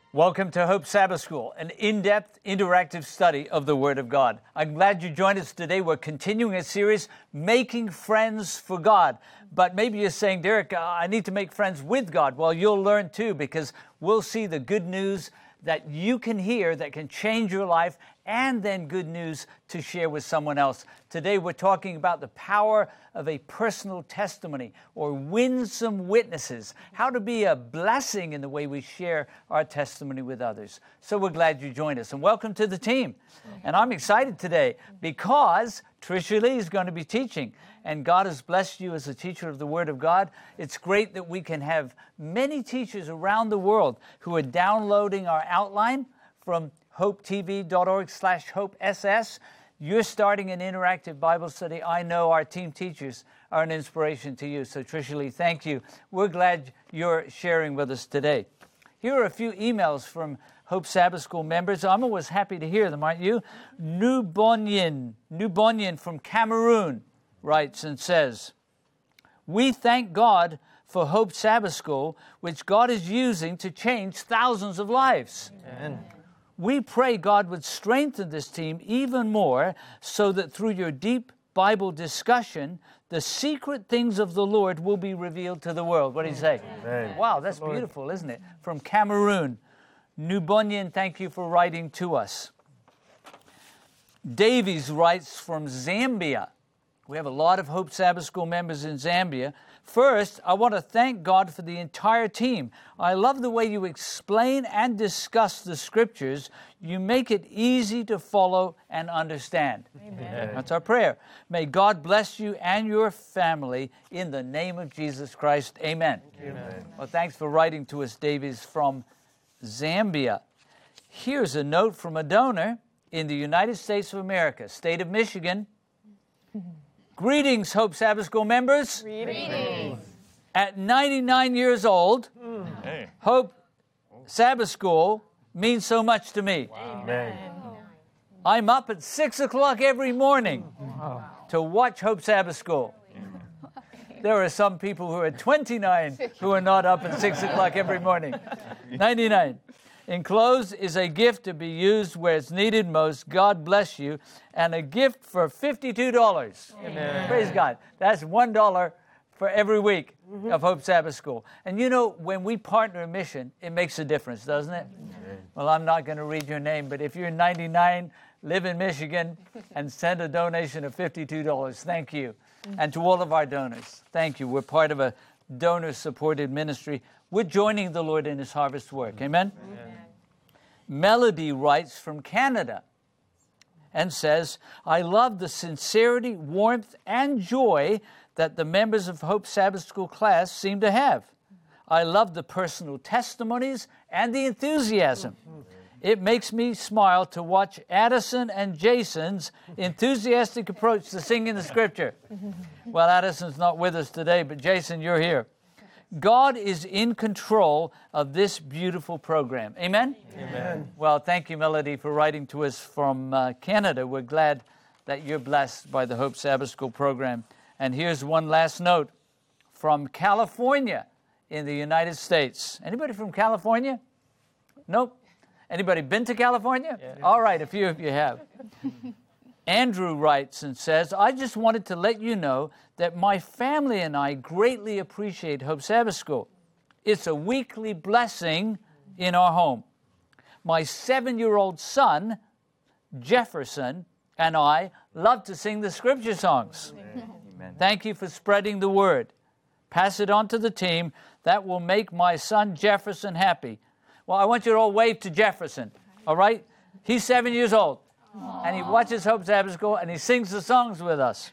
Welcome to Hope Sabbath School, an in-depth, interactive study of the Word of God. I'm glad you joined us today. We're continuing a series, Making Friends for God. But maybe you're saying, Derek, I need to make friends with God. Well, you'll learn too, because we'll see the good news that you can hear that can change your life, and then good news to share with someone else. Today we're talking about the power of a personal testimony or winsome witnesses, how to be a blessing in the way we share our testimony with others. So we're glad you joined us, and welcome to the team. And I'm excited today because Tricia Lee is going to be teaching, and God has blessed you as a teacher of the Word of God. It's great that we can have many teachers around the world who are downloading our outline from hopetv.org/hopess. You're starting an interactive Bible study. I know our team teachers are an inspiration to you. So Tricia Lee, thank you. We're glad you're sharing with us today. Here are a few emails from Hope Sabbath School members. I'm always happy to hear them, aren't you? Nubonyan from Cameroon writes and says, "We thank God for Hope Sabbath School, which God is using to change thousands of lives. Amen. We pray God would strengthen this team even more so that through your deep Bible discussion, the secret things of the Lord will be revealed to the world." What do you say? Amen. Wow, that's beautiful, isn't it? From Cameroon. Nubonyan, thank you for writing to us. Davies writes from Zambia. We have a lot of Hope Sabbath School members in Zambia. First, I want to thank God for the entire team. I love the way you explain and discuss the scriptures. You make it easy to follow and understand. Amen. That's our prayer. May God bless you and your family in the name of Jesus Christ. Amen. Amen. Well, thanks for writing to us, Davies, from Zambia. Here's a note from a donor in the United States of America, state of Michigan. Greetings, Hope Sabbath School members. Greetings. At 99 years old, Hope Sabbath School means so much to me. Wow. Amen. I'm up at 6 o'clock every morning to watch Hope Sabbath School. There are some people who are 29 who are not up at 6 o'clock every morning. 99. Enclosed is a gift to be used where it's needed most. God bless you. And a gift for $52. Amen. Praise God. That's $1 for every week of Hope Sabbath School. And you know, when we partner in mission, it makes a difference, doesn't it? Amen. Well, I'm not going to read your name, but if you're 99, live in Michigan, and send a donation of $52, thank you. And to all of our donors, thank you. We're part of a donor-supported ministry. We're joining the Lord in His harvest work. Amen? Amen. Melody writes from Canada and says, "I love the sincerity, warmth, and joy that the members of Hope Sabbath School class seem to have. I love the personal testimonies and the enthusiasm. It makes me smile to watch Addison and Jason's enthusiastic approach to singing the scripture." Well, Addison's not with us today, but Jason, you're here. God is in control of this beautiful program. Amen? Amen. Well, thank you, Melody, for writing to us from Canada. We're glad that you're blessed by the Hope Sabbath School program. And here's one last note from California in the United States. Anybody from California? Nope. Anybody been to California? Yeah. All right, a few of you have. Andrew writes and says, "I just wanted to let you know that my family and I greatly appreciate Hope Sabbath School. It's a weekly blessing in our home. My 7-year-old son, Jefferson, and I love to sing the scripture songs. Amen. Thank you for spreading the word. Pass it on to the team. That will make my son Jefferson happy." Well, I want you to all wave to Jefferson, all right? He's 7 years old. Aww. And he watches Hope Sabbath School, and he sings the songs with us.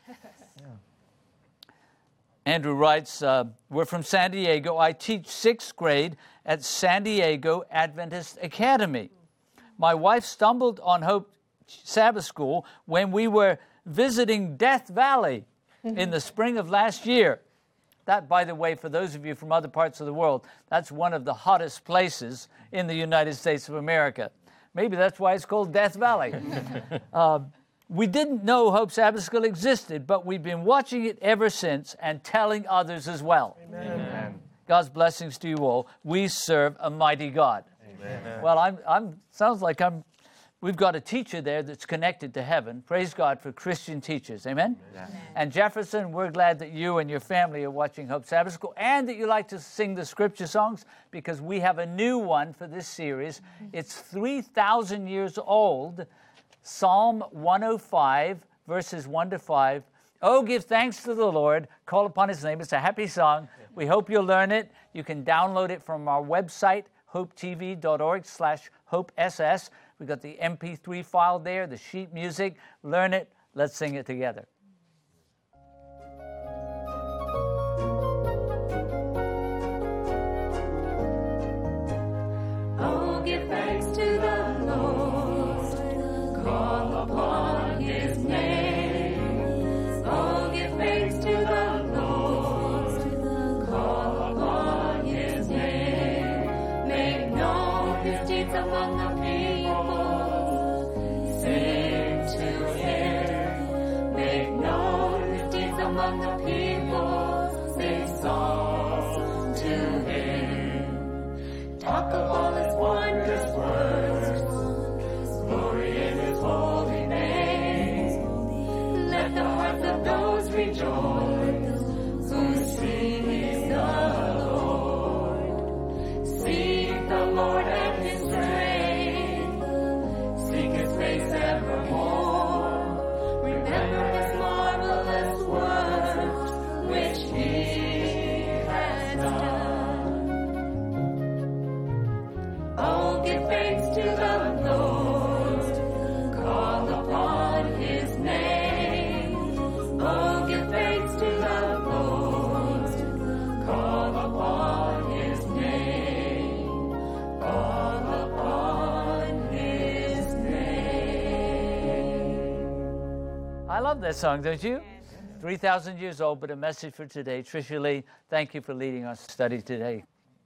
Andrew writes, "We're from San Diego. I teach 6th grade at San Diego Adventist Academy. My wife stumbled on Hope Sabbath School when we were visiting Death Valley in the spring of last year. That, by the way, for those of you from other parts of the world, that's one of the hottest places in the United States of America. Maybe that's why it's called Death Valley. We didn't know Hope Sabbath School existed, but we've been watching it ever since and telling others as well. Amen. God's blessings to you all. We serve a mighty God. Well, sounds like we've got a teacher there that's connected to heaven. Praise God for Christian teachers. Amen? Amen. And Jefferson, we're glad that you and your family are watching Hope Sabbath School and that you like to sing the scripture songs, because we have a new one for this series. It's 3,000 years old. Psalm 105, verses 1 to 5. Oh, give thanks to the Lord, call upon his name. It's a happy song. We hope you'll learn it. You can download it from our website, hopetv.org/hopeSS. We've got the MP3 file there, the sheet music. Learn it. Let's sing it together. Oh, give thanks to the Lord. Call upon his name. Oh, give thanks to the Lord. Call upon his name. Make known his deeds among the people. Sing to him. Make known his deeds among the people. Sing songs to him. Talk of all his wondrous works. Glory in his holy name. Let the hearts of those rejoice who seek the Lord. Seek the Lord and his strength. Seek his face evermore. Remember his marvelous works which he has done. Oh, give thanks to the Lord. Call upon his name. Oh, give thanks to the Lord. Call upon his name. Call upon his name. I love that song, don't you? 3,000 years old, but a message for today. Tricia Lee, thank you for leading our study today.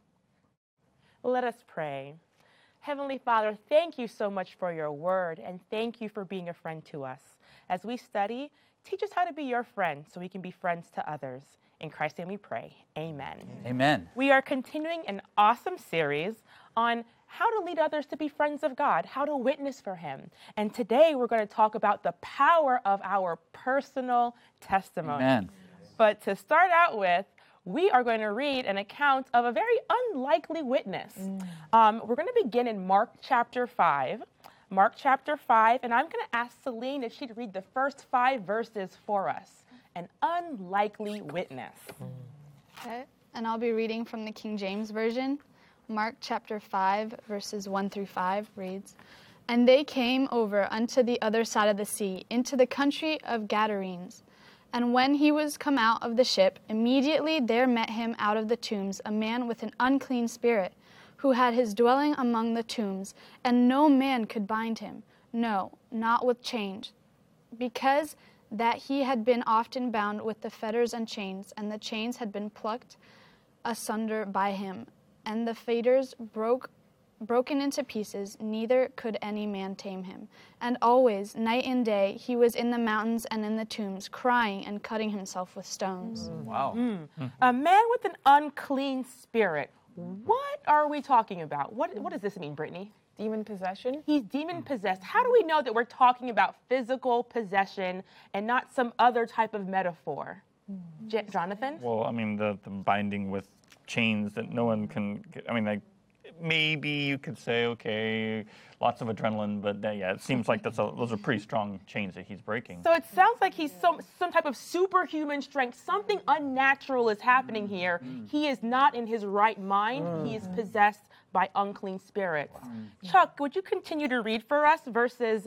Let us pray. Heavenly Father, thank you so much for your word, and thank you for being a friend to us. As we study, teach us how to be your friend so we can be friends to others. In Christ's name we pray. Amen. Amen. We are continuing an awesome series on how to lead others to be friends of God, how to witness for him. And today we're going to talk about the power of our personal testimony. Amen. But to start out with, we are going to read an account of a very unlikely witness. We're going to begin in Mark chapter 5. Mark chapter 5, and I'm going to ask Celine if she'd read the first 5 verses for us. An unlikely witness. Okay, and I'll be reading from the King James Version. Mark chapter 5, verses 1 through 5 reads, And they came over unto the other side of the sea, into the country of Gadarenes. And when he was come out of the ship, immediately there met him out of the tombs a man with an unclean spirit, who had his dwelling among the tombs, and no man could bind him, no, not with chains, because that he had been often bound with the fetters and chains, and the chains had been plucked asunder by him, and the fetters broken into pieces, neither could any man tame him. And always, night and day, he was in the mountains and in the tombs, crying and cutting himself with stones. Wow. A man with an unclean spirit. What are we talking about? What does this mean, Brittany? Demon possession? He's demon possessed. How do we know that we're talking about physical possession and not some other type of metaphor? Jonathan? Well, I mean, the binding with chains that no one can get. I mean, like, maybe you could say, okay, lots of adrenaline, but yeah, it seems like those are pretty strong chains that he's breaking. So it sounds like he's some type of superhuman strength. Something unnatural is happening here. He is not in his right mind. He is possessed by unclean spirits. Chuck, would you continue to read for us verses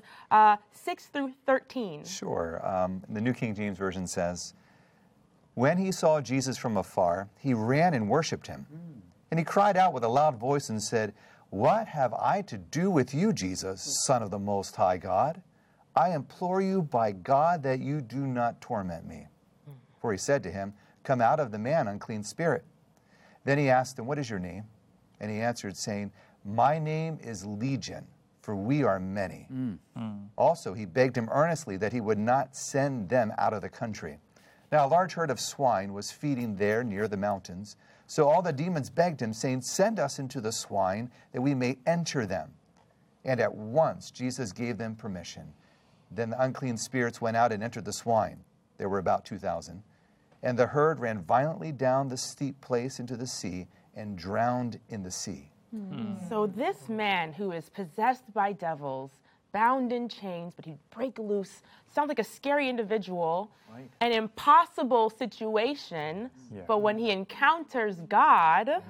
6 through 13? Sure. The New King James Version says, When he saw Jesus from afar, he ran and worshipped him. And he cried out with a loud voice and said, What have I to do with you, Jesus, Son of the Most High God? I implore you by God that you do not torment me. For he said to him, Come out of the man, unclean spirit. Then he asked him, What is your name? And he answered, saying, My name is Legion, for we are many. Also he begged him earnestly that he would not send them out of the country. Now a large herd of swine was feeding there near the mountains. So all the demons begged him, saying, "Send us into the swine, that we may enter them." And at once Jesus gave them permission. Then the unclean spirits went out and entered the swine. There were about 2,000. And the herd ran violently down the steep place into the sea and drowned in the sea. So this man who is possessed by devils, bound in chains, but he'd break loose, sounds like a scary individual, an impossible situation, but when he encounters God,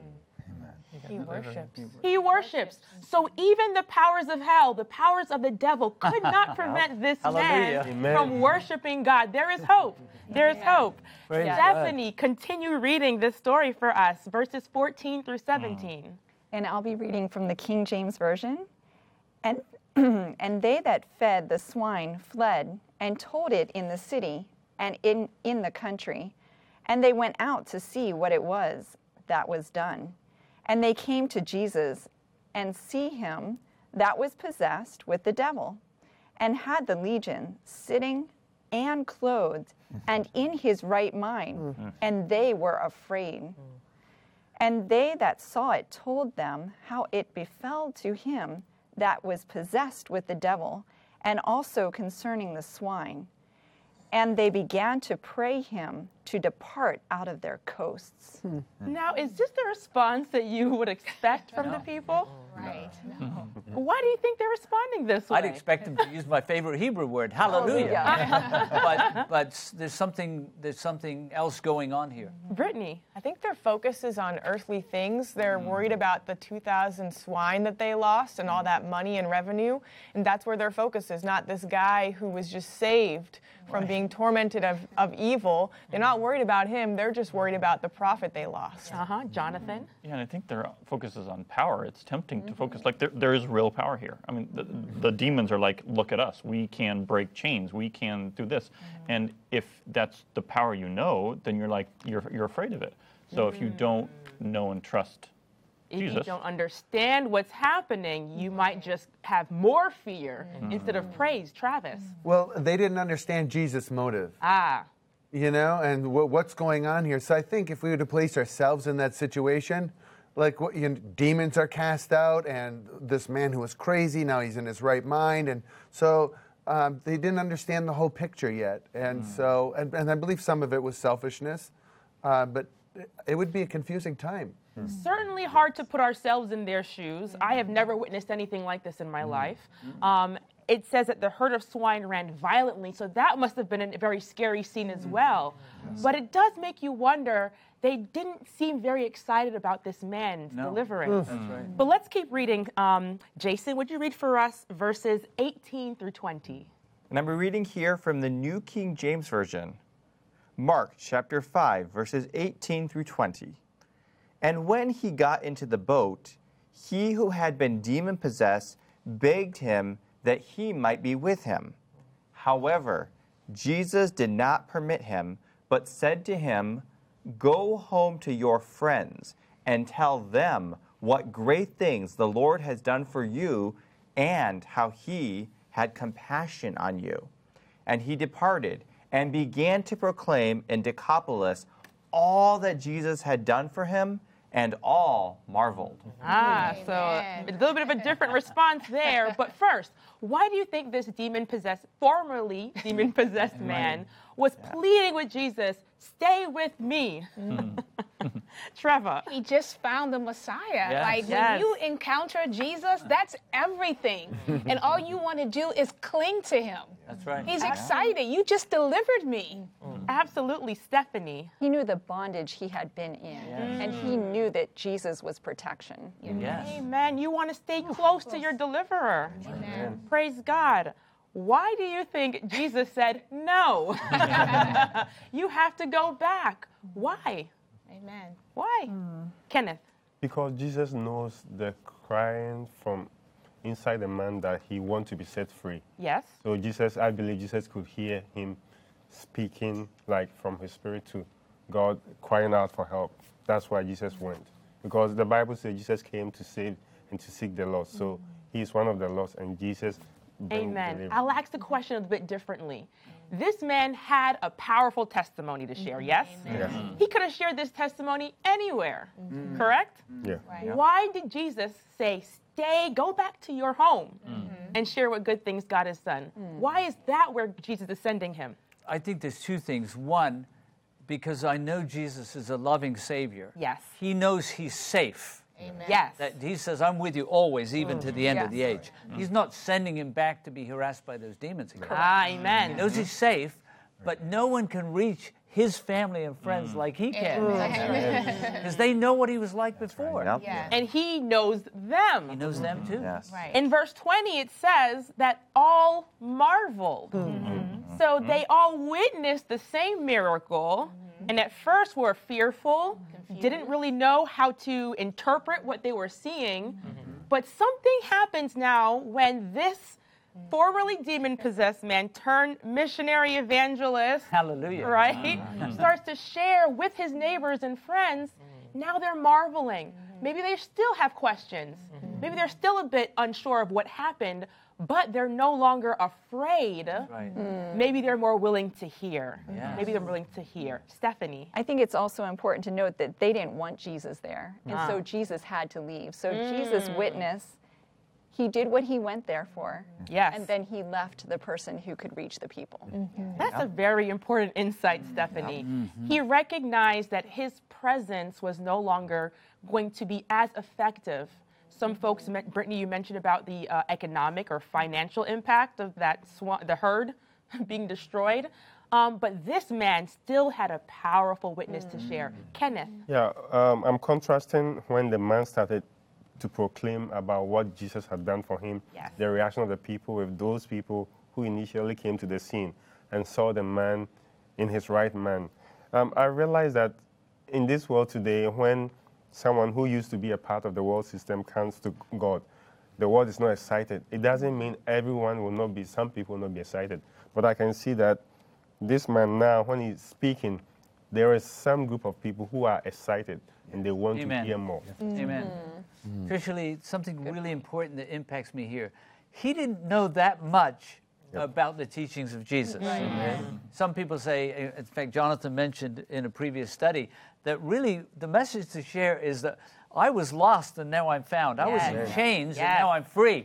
he worships. So even the powers of hell, the powers of the devil could not prevent this man from worshiping God. There is hope. There is hope. Stephanie, continue reading this story for us, verses 14 through 17. And I'll be reading from the King James Version. And and they that fed the swine fled and told it in the city and in the country. And they went out to see what it was that was done. And they came to Jesus and see him that was possessed with the devil, and had the legion sitting and clothed and in his right mind, and they were afraid. And they that saw it told them how it befell to him that was possessed with the devil, and also concerning the swine. And they began to pray him to depart out of their coasts. Now, is this the response that you would expect from the people? Right. Why do you think they're responding this way? I'd expect them to use my favorite Hebrew word, hallelujah. but there's something else going on here. Brittany. I think their focus is on earthly things. They're worried about the 2,000 swine that they lost and all that money and revenue. And that's where their focus is, not this guy who was just saved from being tormented of evil. They're not worried about him. They're just worried about the profit they lost. Jonathan? Yeah, and I think their focus is on power. It's tempting to focus, like there is real power here. I mean, the demons are like, look at us. We can break chains. We can do this. And if that's the power you know, then you're like, you're afraid of it. So if you don't know and trust Jesus. If you don't understand what's happening, you might just have more fear instead of praise. Travis? Well, they didn't understand Jesus' motive. And what's going on here. So I think if we were to place ourselves in that situation, like demons are cast out, and this man who was crazy, now he's in his right mind. And so they didn't understand the whole picture yet. And so, and I believe some of it was selfishness, but it would be a confusing time. Certainly hard to put ourselves in their shoes. I have never witnessed anything like this in my life. It says that the herd of swine ran violently, so that must have been a very scary scene as well. But it does make you wonder, they didn't seem very excited about this man's deliverance. That's right. But let's keep reading. Jason, would you read for us verses 18 through 20? And I'm reading here from the New King James Version. Mark chapter 5, verses 18 through 20. And when he got into the boat, he who had been demon-possessed begged him that he might be with him. However, Jesus did not permit him, but said to him, "Go home to your friends and tell them what great things the Lord has done for you and how he had compassion on you." And he departed and began to proclaim in Decapolis all that Jesus had done for him, and all marveled. So a little bit of a different response there. But first, why do you think this formerly demon-possessed man was pleading with Jesus, "Stay with me"? Trevor? He just found the Messiah. When you encounter Jesus, that's everything. And all you want to do is cling to him. That's right. He's excited. You just delivered me. Absolutely. Stephanie? He knew the bondage he had been in, and he knew that Jesus was protection. Yes. Amen. You want to stay close to your deliverer. Amen. Praise God. Why do you think Jesus said no? You have to go back. Why? Amen. Why? Kenneth? Because Jesus knows the crying from inside the man that he wants to be set free. Yes. So I believe Jesus could hear him speaking like from his spirit to God, crying out for help. That's why Jesus went. Because the Bible says Jesus came to save and to seek the lost. So he is one of the lost, and Jesus brings Amen. deliverance. I'll ask the question a bit differently. This man had a powerful testimony to share, yes? Yes. He could have shared this testimony anywhere, correct? Yeah. Why did Jesus say, go back to your home and share what good things God has done? Why is that where Jesus is sending him? I think there's two things. One, because I know Jesus is a loving Savior. Yes. He knows he's safe. Amen. Yes. That he says, I'm with you always, even to the end of the age. He's not sending him back to be harassed by those demons again. Amen. He knows he's safe, but no one can reach his family and friends like he can. Because they know what he was like before. Yep. Yeah. And he knows them. He knows them too. Yes. Right. In verse 20, it says that all marveled. So they all witnessed the same miracle, and at first were fearful, didn't really know how to interpret what they were seeing. But something happens now when this formerly demon-possessed man turned missionary evangelist, Hallelujah. right? Starts to share with his neighbors and friends. Now they're marveling. Maybe they still have questions. Maybe they're still a bit unsure of what happened, but they're no longer afraid. Right. Maybe they're more willing to hear. Yes. Maybe they're willing to hear. Stephanie. I think it's also important to note that they didn't want Jesus there. And so Jesus had to leave. So Jesus witnessed, he did what he went there for. Yes. And then he left the person who could reach the people. That's a very important insight, Stephanie. He recognized that his presence was no longer going to be as effective. Some folks, Brittany, you mentioned about the economic or financial impact of that the herd being destroyed. But this man still had a powerful witness to share. Kenneth. Yeah, I'm contrasting when the man started to proclaim about what Jesus had done for him, Yes. the reaction of the people with those people who initially came to the scene and saw the man in his right mind. I realized that in this world today, when someone who used to be a part of the world system comes to God, the world is not excited. It doesn't mean everyone will not be, some people will not be excited. But I can see that this man now, when he's speaking, there is some group of people who are excited and they want Amen. to hear more. Amen. Officially, something really important that impacts me here. He didn't know that much about the teachings of Jesus. Some people say, in fact, Jonathan mentioned in a previous study, that really the message to share is that I was lost and now I'm found. I was in chains and now I'm free.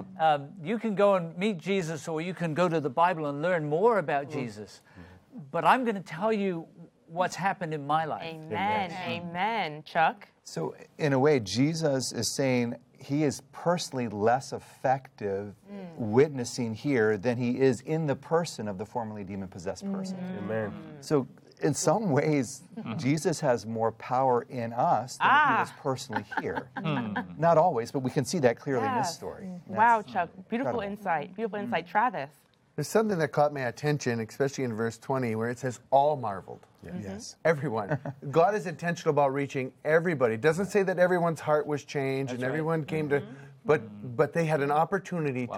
You can go and meet Jesus, or you can go to the Bible and learn more about Jesus. But I'm going to tell you what's happened in my life. Amen. Amen. Chuck? So, in a way, Jesus is saying he is personally less effective witnessing here than he is in the person of the formerly demon-possessed person. Amen. So, in some ways, Jesus has more power in us than he does personally here. Not always, but we can see that clearly in this story. Wow, Chuck. Beautiful incredible. insight. Beautiful insight. Travis? There's something that caught my attention, especially in verse 20, where it says, all marveled. Yes. Everyone. God is intentional about reaching everybody. It doesn't say that everyone's heart was changed and everyone came to, but they had an opportunity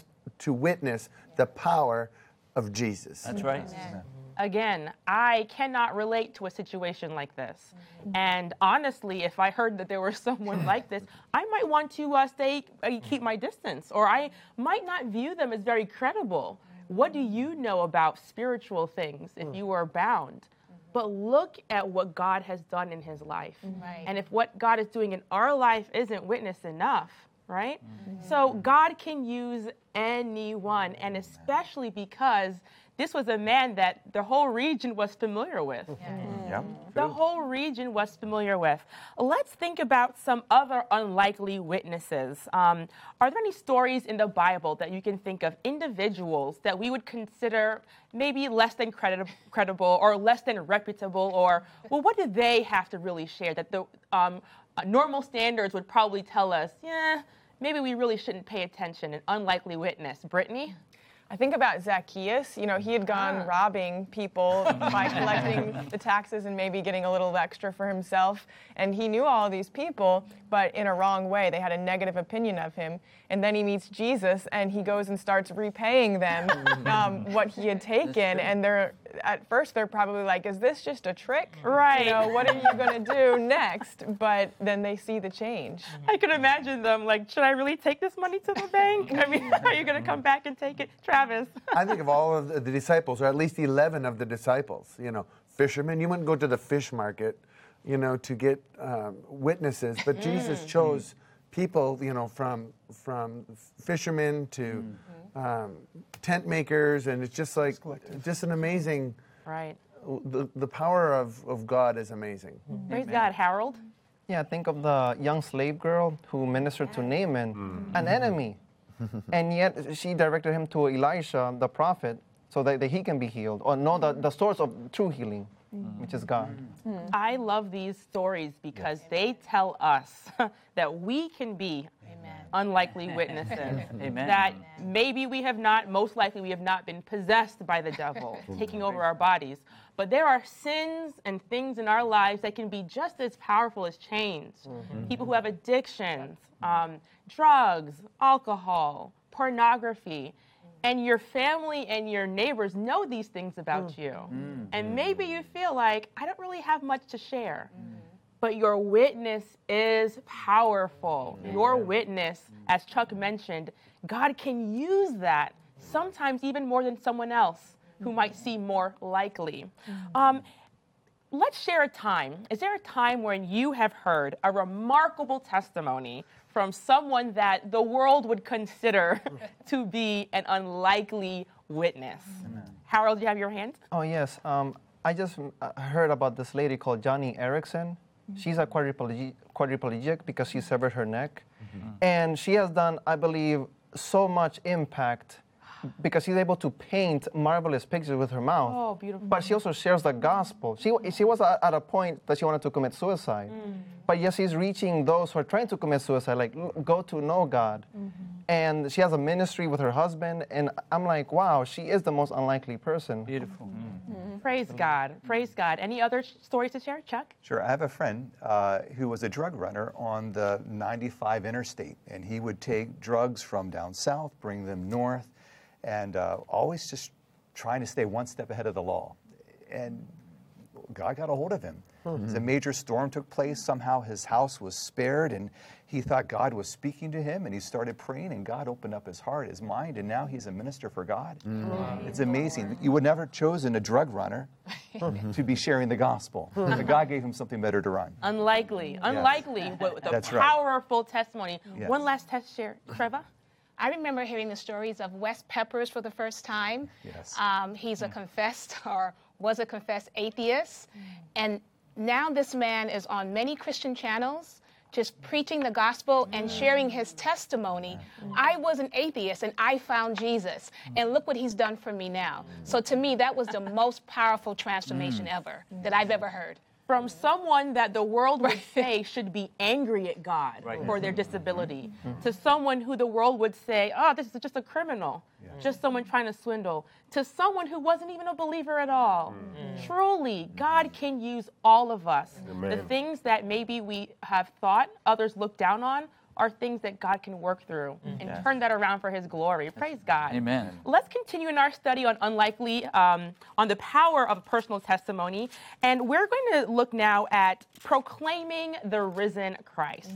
to witness the power of Jesus. That's right. Again, I cannot relate to a situation like this. And honestly, if I heard that there was someone like this, I might want to keep my distance, or I might not view them as very credible. What do you know about spiritual things if you are bound? But look at what God has done in his life. Right. And if what God is doing in our life isn't witness enough, right? So God can use anyone, and especially because this was a man that the whole region was familiar with. The whole region was familiar with. Let's think about some other unlikely witnesses. Are there any stories in the Bible that you can think of, individuals that we would consider maybe less than credible or less than reputable, or, well, what do they have to really share that the normal standards would probably tell us, maybe we really shouldn't pay attention, an unlikely witness? Brittany? I think about Zacchaeus. You know, he had gone robbing people by collecting the taxes and maybe getting a little extra for himself. And he knew all of these people, but in a wrong way. They had a negative opinion of him. And then he meets Jesus, and he goes and starts repaying them what he had taken. And at first they're probably like, is this just a trick? Right. You know, what are you going to do next? But then they see the change. I can imagine them like, should I really take this money to the bank? I mean, are you going to come back and take it? Travis. I think of all of the disciples, or at least 11 of the disciples, fishermen. You wouldn't go to the fish market, to get witnesses, but Jesus chose people, from fishermen to tent makers, and it's just like, just an amazing, right. The power of God is amazing. Praise God. Harold? Yeah, think of the young slave girl who ministered to Naaman, an enemy. And yet she directed him to Elisha, the prophet, so that he can be healed, or know the source of true healing, which is God. I love these stories because they tell us that we can be unlikely witnesses. Amen. That maybe most likely we have not been possessed by the devil, taking over our bodies. But there are sins and things in our lives that can be just as powerful as chains. People who have addictions, drugs, alcohol, pornography. And your family and your neighbors know these things about you. And maybe you feel like, I don't really have much to share. But your witness is powerful. Your witness, as Chuck mentioned, God can use that, sometimes even more than someone else who might seem more likely. Let's share a time. Is there a time when you have heard a remarkable testimony from someone that the world would consider to be an unlikely witness? Harold, do you have your hand? Oh, yes. I just heard about this lady called Johnny Erickson. She's a quadriplegic because she severed her neck. And she has done, I believe, so much impact because she's able to paint marvelous pictures with her mouth. Oh, beautiful. But she also shares the gospel. She was at a point that she wanted to commit suicide. But yes, she's reaching those who are trying to commit suicide, like, go to know God. And she has a ministry with her husband. And I'm like, wow, she is the most unlikely person. Beautiful. Praise God. Praise God. Any other stories to share, Chuck? Sure. I have a friend who was a drug runner on the 95 interstate, and he would take drugs from down south, bring them north, and always just trying to stay one step ahead of the law. And God got a hold of him. A major storm took place. Somehow his house was spared, and he thought God was speaking to him, and he started praying, and God opened up his heart, his mind, and now he's a minister for God. It's amazing. You would never have chosen a drug runner to be sharing the gospel. But God gave him something better to run. Unlikely. Unlikely, but with a That's right. powerful testimony. Yes. One last test share. Trevor? I remember hearing the stories of Wes Peppers for the first time. Yes. He's a confessed or was a confessed atheist. And now this man is on many Christian channels just preaching the gospel and sharing his testimony. I was an atheist and I found Jesus. And look what he's done for me now. So to me, that was the most powerful transformation ever that I've ever heard. From someone that the world would say should be angry at God for their disability, to someone who the world would say, oh, this is just a criminal, just someone trying to swindle, to someone who wasn't even a believer at all. Truly, God can use all of us. Amen. The things that maybe we have thought others look down on are things that God can work through and turn that around for his glory. Praise God. Amen. Let's continue in our study on unlikely, on the power of personal testimony. And we're going to look now at proclaiming the risen Christ.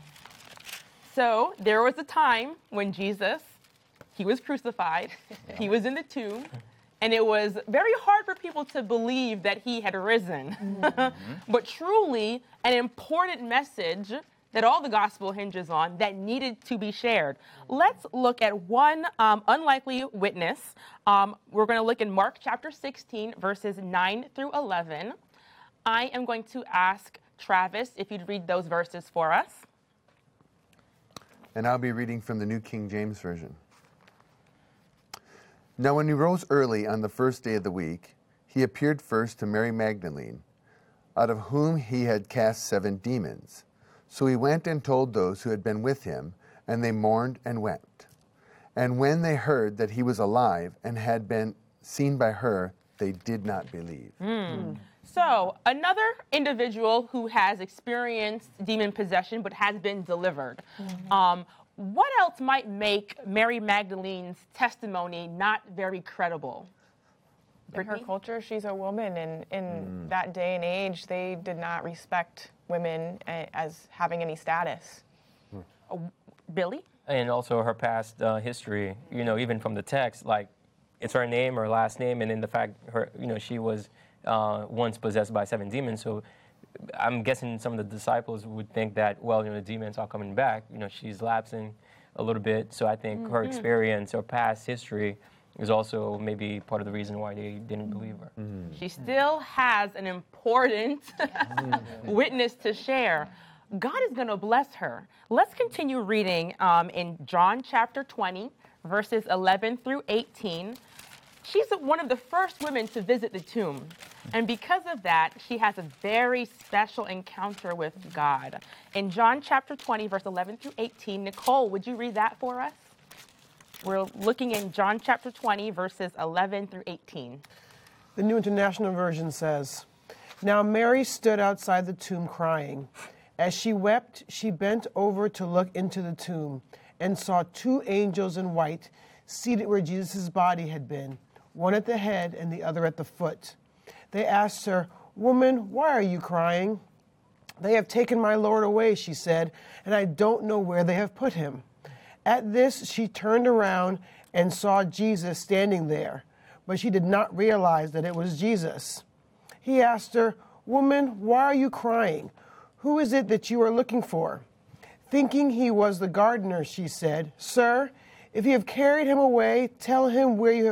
So there was a time when Jesus, he was crucified, he was in the tomb, and it was very hard for people to believe that he had risen. But truly, an important message that all the gospel hinges on that needed to be shared. Let's look at one unlikely witness. We're going to look in Mark chapter 16, verses 9 through 11. I am going to ask Travis if you'd read those verses for us. And I'll be reading from the New King James Version. Now when he rose early on the first day of the week, he appeared first to Mary Magdalene, out of whom he had cast 7 demons. So he went and told those who had been with him, and they mourned and wept. And when they heard that he was alive and had been seen by her, they did not believe. So, another individual who has experienced demon possession but has been delivered. What else might make Mary Magdalene's testimony not very credible? In her culture, she's a woman, and in that day and age, they did not respect women as having any status. Billy? And also her past history, even from the text, like it's her name, her last name, and then the fact she was once possessed by 7 demons. So I'm guessing some of the disciples would think that, well, the demons are coming back. She's lapsing a little bit. So I think her experience or past history is also maybe part of the reason why they didn't believe her. She still has an important witness to share. God is going to bless her. Let's continue reading in John chapter 20, verses 11 through 18. She's one of the first women to visit the tomb. And because of that, she has a very special encounter with God. In John chapter 20, verse 11 through 18, Nicole, would you read that for us? We're looking in John chapter 20, verses 11 through 18. The New International Version says, "Now Mary stood outside the tomb crying. As she wept, she bent over to look into the tomb and saw 2 angels in white seated where Jesus' body had been, one at the head and the other at the foot. They asked her, 'Woman, why are you crying?' 'They have taken my Lord away,' she said, 'and I don't know where they have put him.' At this, she turned around and saw Jesus standing there, but she did not realize that it was Jesus. He asked her, 'Woman, why are you crying? Who is it that you are looking for?' Thinking he was the gardener, she said, 'Sir, if you have carried him away, tell me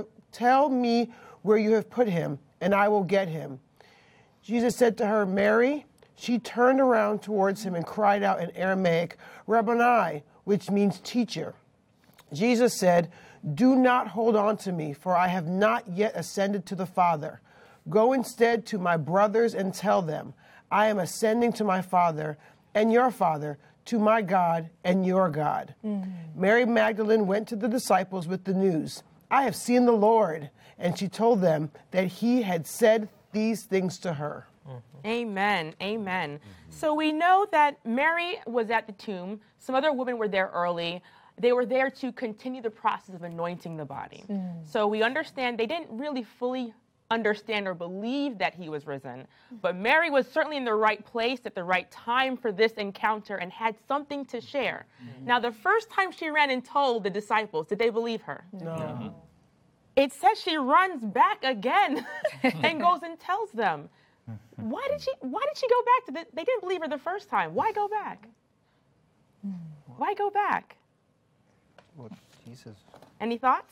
where you have put him, and I will get him.' Jesus said to her, 'Mary.' She turned around towards him and cried out in Aramaic, 'Rabboni,' which means teacher. Jesus said, 'Do not hold on to me, for I have not yet ascended to the Father. Go instead to my brothers and tell them, I am ascending to my Father and your Father, to my God and your God.' Mary Magdalene went to the disciples with the news, 'I have seen the Lord,' and she told them that he had said these things to her." Amen. Amen. So we know that Mary was at the tomb. Some other women were there early. They were there to continue the process of anointing the body. So we understand they didn't really fully understand or believe that he was risen. But Mary was certainly in the right place at the right time for this encounter and had something to share. Now, the first time she ran and told the disciples, did they believe her? No. It says she runs back again and goes and tells them. Why did she go back to they didn't believe her the first time. Why go back? Why go back? Well, Jesus. Any thoughts?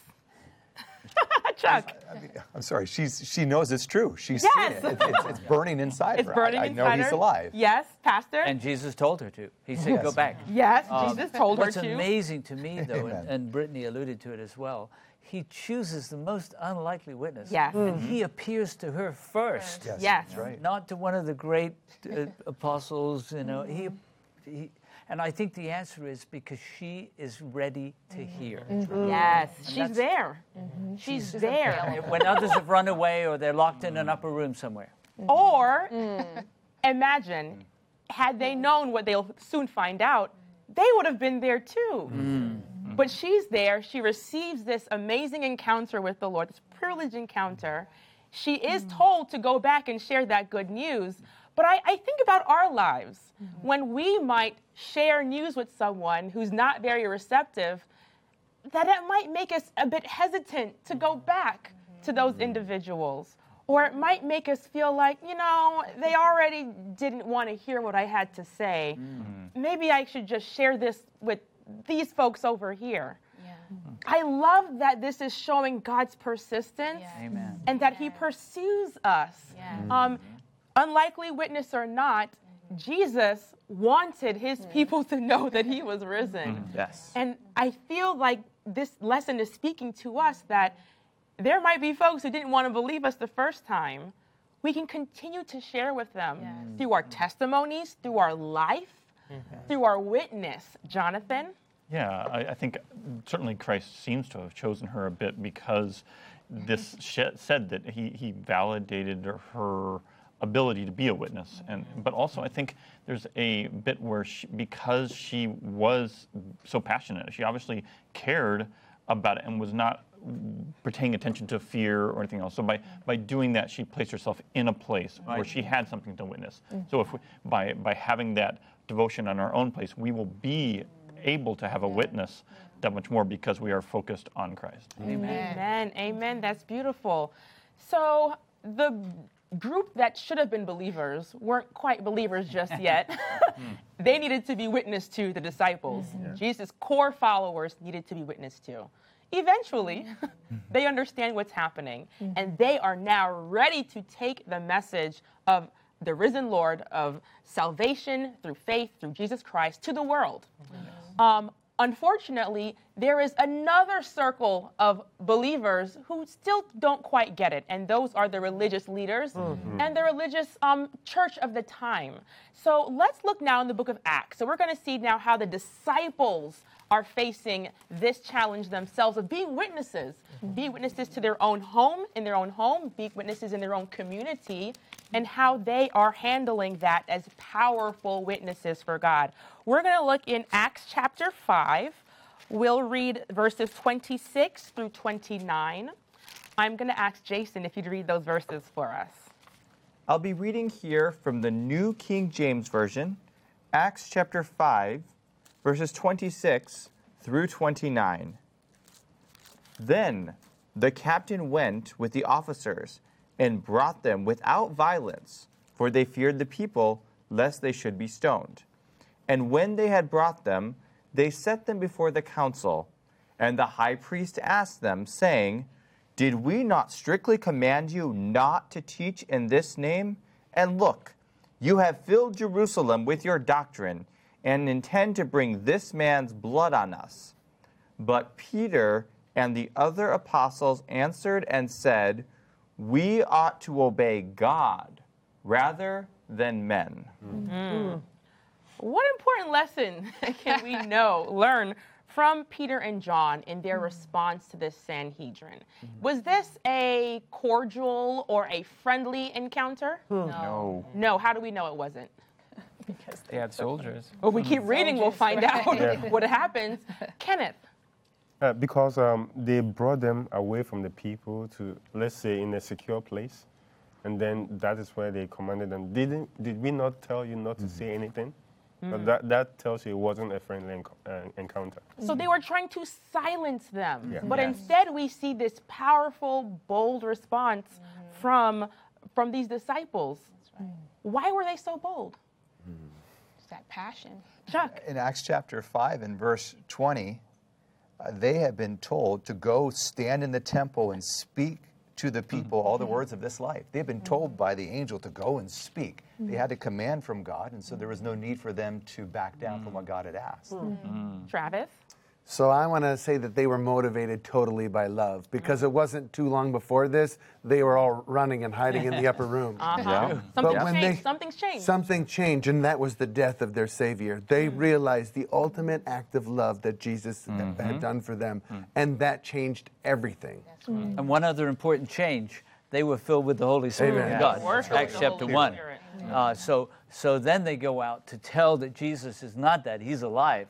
Chuck. I'm sorry. She knows it's true. She's Yes. seen it. It's burning inside It's her. burning I inside know he's her. alive. Yes, Pastor. And Jesus told her to. He said, Yes. go back. Yes, Jesus told her What's to. amazing to me, though, Amen. and Brittany alluded to it as well, he chooses the most unlikely witness. Yes. And he appears to her first. Yes. Yes. That's right. Not to one of the great apostles, He, and I think the answer is because she is ready to hear. Yes, And she's that's- there. She's there. When others have run away or they're locked in an upper room somewhere. Or imagine, had they known what they'll soon find out, they would have been there too. But she's there. She receives this amazing encounter with the Lord, this privileged encounter. She is told to go back and share that good news. But I think about our lives when we might share news with someone who's not very receptive, that it might make us a bit hesitant to go back to those individuals. Or it might make us feel like, they already didn't want to hear what I had to say. Maybe I should just share this with these folks over here. I love that this is showing God's persistence Amen. and that he pursues us. Unlikely witness or not, Jesus wanted his people to know that he was risen. Yes. And I feel like this lesson is speaking to us that there might be folks who didn't want to believe us the first time. We can continue to share with them through our testimonies, through our life, through our witness. Jonathan? Yeah, I think certainly Christ seems to have chosen her a bit because this said that he validated her ability to be a witness, but also I think there's a bit where because she was so passionate, she obviously cared about it and was not paying attention to fear or anything else. So by doing that, she placed herself in a place where she had something to witness. So if by having that devotion on our own place, we will be able to have a witness that much more because we are focused on Christ. Amen. Amen. That's beautiful. So the group that should have been believers weren't quite believers just yet. They needed to be witnessed to, the disciples. Jesus' core followers needed to be witnessed to. Eventually, they understand what's happening, and they are now ready to take the message of the risen Lord, of salvation through faith, through Jesus Christ, to the world. Unfortunately, there is another circle of believers who still don't quite get it, and those are the religious leaders and the religious church of the time. So let's look now in the book of Acts. So we're going to see now how the disciples are facing this challenge themselves of being witnesses. Be witnesses to their own home, be witnesses in their own community, and how they are handling that as powerful witnesses for God. We're going to look in Acts chapter 5. We'll read verses 26 through 29. I'm going to ask Jason if you'd read those verses for us. I'll be reading here from the New King James Version, Acts chapter 5, verses 26 through 29. Then the captain went with the officers and brought them without violence, for they feared the people, lest they should be stoned. And when they had brought them, they set them before the council. And the high priest asked them, saying, Did we not strictly command you not to teach in this name? And look, you have filled Jerusalem with your doctrine, and intend to bring this man's blood on us. But Peter and the other apostles answered and said, We ought to obey God rather than men. What important lesson can we learn from Peter and John in their response to this Sanhedrin? Was this a cordial or a friendly encounter? No. No, how do we know it wasn't? Because they had soldiers. Well, we keep reading, we'll find out what happens. Kenneth. Because they brought them away from the people to, let's say, in a secure place. And then that is where they commanded them. Did we not tell you not to say anything? But that tells you it wasn't a friendly encounter. So they were trying to silence them. Yeah. But instead we see this powerful, bold response from these disciples. Why were they so bold? It's that passion. Chuck. In Acts chapter 5 and verse 20, they had been told to go stand in the temple and speak to the people all the words of this life. They had been told by the angel to go and speak. They had a command from God, and so there was no need for them to back down from what God had asked. Travis? So I want to say that they were motivated totally by love, because it wasn't too long before this, they were all running and hiding in the upper room. Something's changed. Something changed, and that was the death of their Savior. They realized the ultimate act of love that Jesus had done for them, and that changed everything. And one other important change, they were filled with the Holy Spirit of God. Acts chapter 1. So then they go out to tell that Jesus is not that, he's alive.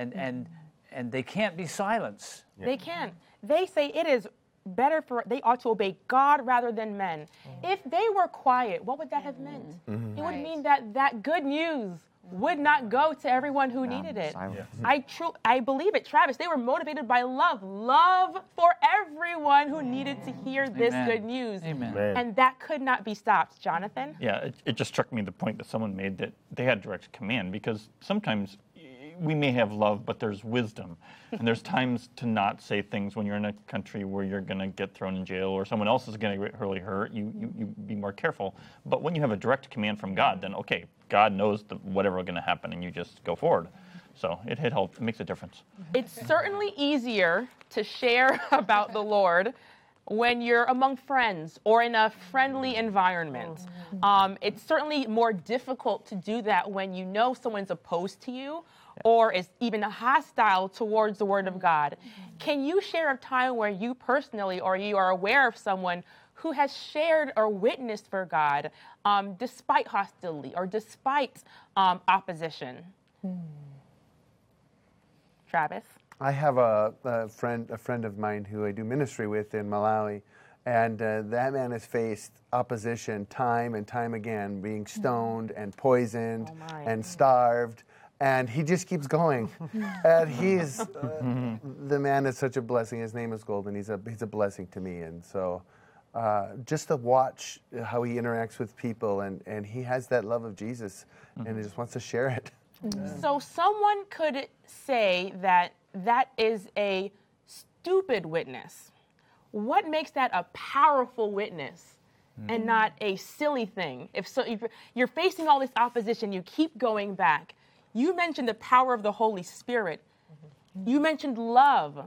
And they can't be silenced. They can't. They say it is better they ought to obey God rather than men. If they were quiet, what would that have meant? It would mean that good news would not go to everyone who needed it. I believe it, Travis. They were motivated by love for everyone who needed to hear this good news. And that could not be stopped. Jonathan? Yeah, it just struck me the point that someone made that they had direct command, because sometimes we may have love, but there's wisdom. And there's times to not say things when you're in a country where you're going to get thrown in jail or someone else is going to get really hurt. You be more careful. But when you have a direct command from God, then okay, God knows whatever is going to happen, and you just go forward. So it helps. It makes a difference. It's certainly easier to share about the Lord when you're among friends or in a friendly environment. It's certainly more difficult to do that when you know someone's opposed to you or is even hostile towards the Word of God. Can you share a time where you personally or you are aware of someone who has shared or witnessed for God despite hostility or despite opposition? Travis? I have a friend of mine who I do ministry with in Malawi, and that man has faced opposition time and time again, being stoned and poisoned and starved, and he just keeps going. And he's the man is such a blessing. His name is Golden. He's a blessing to me, and so. Just to watch how he interacts with people, and he has that love of Jesus, and he just wants to share it. So someone could say that is a stupid witness. What makes that a powerful witness and not a silly thing? If you're facing all this opposition, you keep going back. You mentioned the power of the Holy Spirit. You mentioned love.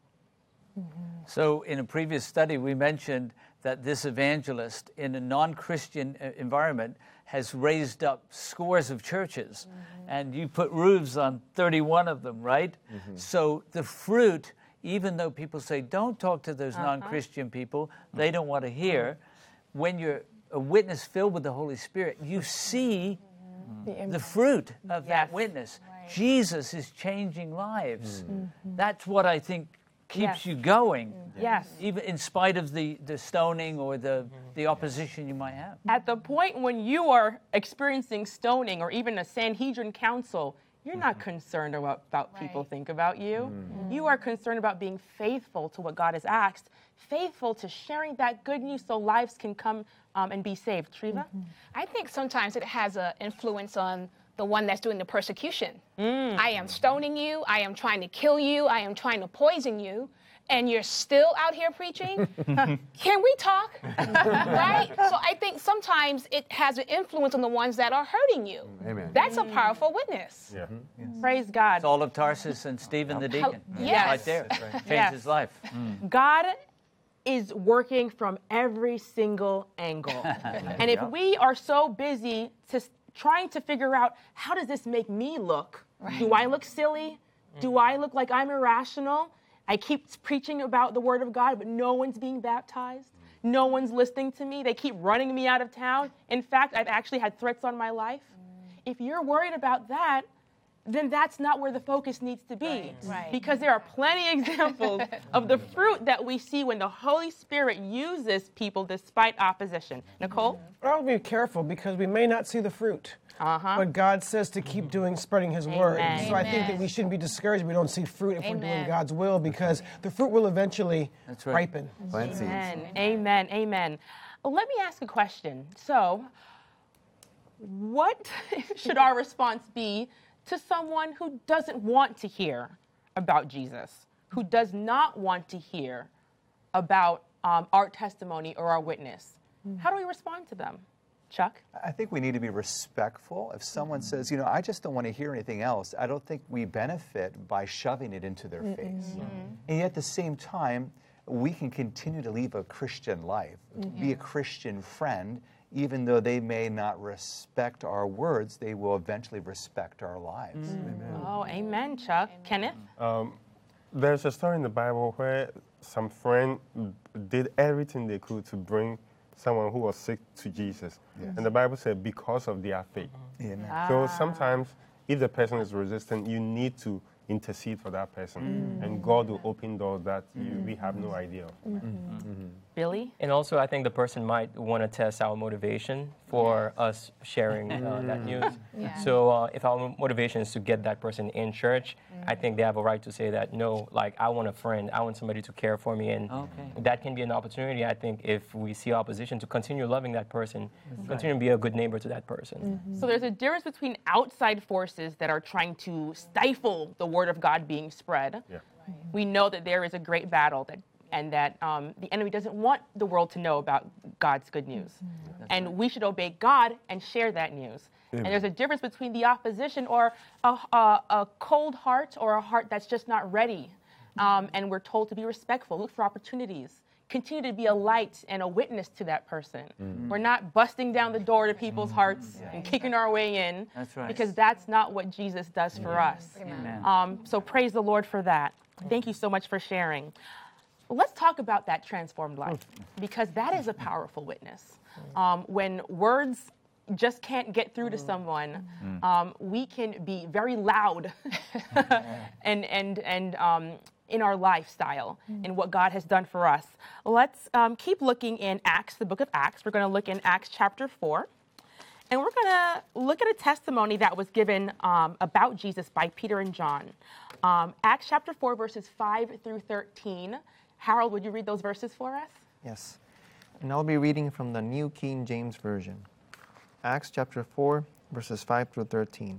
So in a previous study, we mentioned that this evangelist in a non-Christian environment has raised up scores of churches, and you put roofs on 31 of them, right? So the fruit, even though people say, don't talk to those non-Christian people, they don't want to hear, when you're a witness filled with the Holy Spirit, you see the fruit of that witness. Jesus is changing lives. That's what I think keeps you going. Yes. Even in spite of the stoning or the opposition you might have. At the point when you are experiencing stoning or even a Sanhedrin council, you're not concerned about people think about you. You are concerned about being faithful to what God has asked, faithful to sharing that good news so lives can come and be saved. Triva? I think sometimes it has an influence on the one that's doing the persecution. I am stoning you, I am trying to kill you, I am trying to poison you, and you're still out here preaching? Can we talk? Right? So I think sometimes it has an influence on the ones that are hurting you. Amen. That's a powerful witness. Yeah. Praise God. Saul of Tarsus and Stephen the deacon. Yes. Right there. Changed Yes. his life. God is working from every single angle. And if we are so busy trying to figure out, how does this make me look? Do I look silly? Do I look like I'm irrational? I keep preaching about the Word of God, but no one's being baptized. No one's listening to me. They keep running me out of town. In fact, I've actually had threats on my life. If you're worried about that, then that's not where the focus needs to be. Because there are plenty of examples of the fruit that we see when the Holy Spirit uses people despite opposition. Nicole? I'll be careful because we may not see the fruit. But God says to keep spreading His word. So I think that we shouldn't be discouraged if we don't see fruit if we're doing God's will, because the fruit will eventually ripen. Amen. Amen. Let me ask a question. So, what should our response be to someone who doesn't want to hear about Jesus, who does not want to hear about our testimony or our witness? How do we respond to them? Chuck? I think we need to be respectful. If someone says, I just don't want to hear anything else, I don't think we benefit by shoving it into their face. And yet at the same time, we can continue to live a Christian life, be a Christian friend. Even though they may not respect our words, they will eventually respect our lives. Oh, amen, Chuck. Kenneth? There's a story in the Bible where some friend did everything they could to bring someone who was sick to Jesus. And the Bible said because of their faith. So sometimes if the person is resistant, you need to intercede for that person. And God will open doors that we have no idea of. Billy? And also, I think the person might want to test our motivation for us sharing that news. So if our motivation is to get that person in church, I think they have a right to say that, no, like, I want a friend, I want somebody to care for me. And that can be an opportunity, I think, if we see opposition, to continue loving that person, continue to be a good neighbor to that person. So there's a difference between outside forces that are trying to stifle the Word of God being spread. We know that there is a great battle and that the enemy doesn't want the world to know about God's good news. And we should obey God and share that news. And there's a difference between the opposition or a cold heart or a heart that's just not ready. And we're told to be respectful, look for opportunities, continue to be a light and a witness to that person. We're not busting down the door to people's hearts and kicking our way in. Because that's not what Jesus does for us. So praise the Lord for that. Thank you so much for sharing. Let's talk about that transformed life, because that is a powerful witness. When words, just can't get through to someone, we can be very loud and in our lifestyle and what God has done for us. Let's keep looking in Acts, the book of Acts. We're going to look in Acts chapter 4. And we're going to look at a testimony that was given about Jesus by Peter and John. Acts chapter 4, verses 5 through 13. Harold, would you read those verses for us? Yes. And I'll be reading from the New King James Version. Acts chapter 4, verses 5 through 13.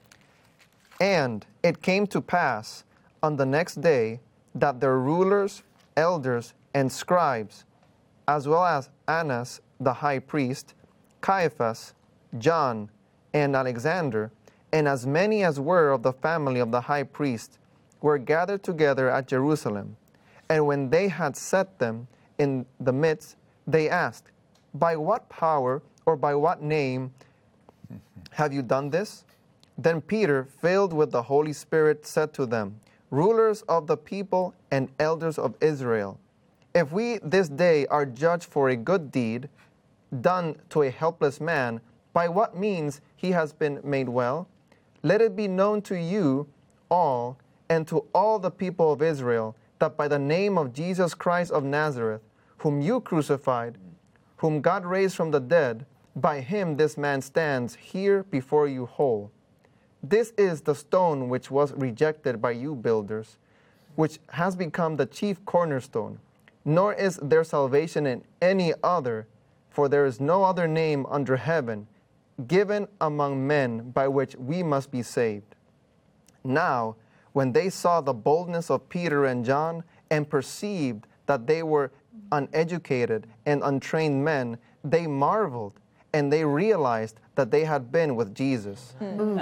And it came to pass on the next day that the rulers, elders, and scribes, as well as Annas the high priest, Caiaphas, John, and Alexander, and as many as were of the family of the high priest, were gathered together at Jerusalem. And when they had set them in the midst, they asked, By what power or by what name have you done this? Then Peter, filled with the Holy Spirit, said to them, Rulers of the people and elders of Israel, if we this day are judged for a good deed done to a helpless man, by what means he has been made well, let it be known to you all and to all the people of Israel that by the name of Jesus Christ of Nazareth, whom you crucified, whom God raised from the dead, by him this man stands here before you whole. This is the stone which was rejected by you builders, which has become the chief cornerstone. Nor is there salvation in any other, for there is no other name under heaven given among men by which we must be saved. Now, when they saw the boldness of Peter and John and perceived that they were uneducated and untrained men, they marveled and they realized that they had been with Jesus.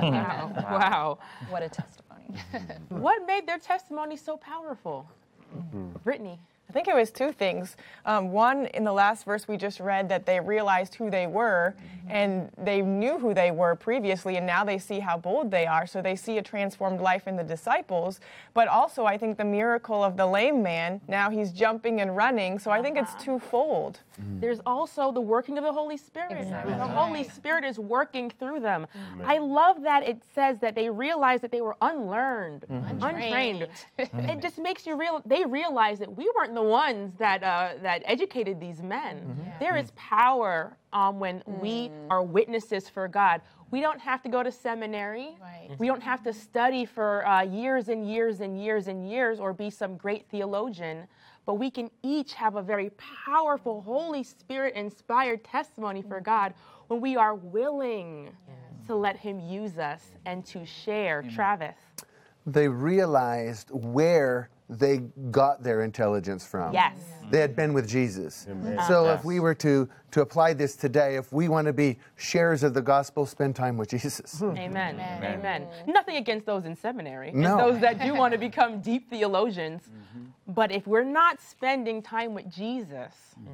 Wow. What a testimony. What made their testimony so powerful? Brittany. I think it was two things. One, in the last verse we just read, that they realized who they were, and they knew who they were previously, and now they see how bold they are. So they see a transformed life in the disciples. But also, I think the miracle of the lame man, now he's jumping and running. So I think it's twofold. There's also the working of the Holy Spirit. Exactly. The Holy Spirit is working through them. I love that it says that they realized that they were unlearned, untrained. It just makes you they realize that we weren't the ones that educated these men. There is power when we are witnesses for God. We don't have to go to seminary. We don't have to study for years and years and years and years or be some great theologian. But we can each have a very powerful Holy Spirit-inspired testimony for God when we are willing to let him use us and to share. Travis. They realized where they got their intelligence from. Yes. They had been with Jesus. Amen. So if we were to apply this today, if we want to be sharers of the gospel, spend time with Jesus. Amen. Amen. Nothing against those in seminary. No. It's those that do want to become deep theologians. But if we're not spending time with Jesus,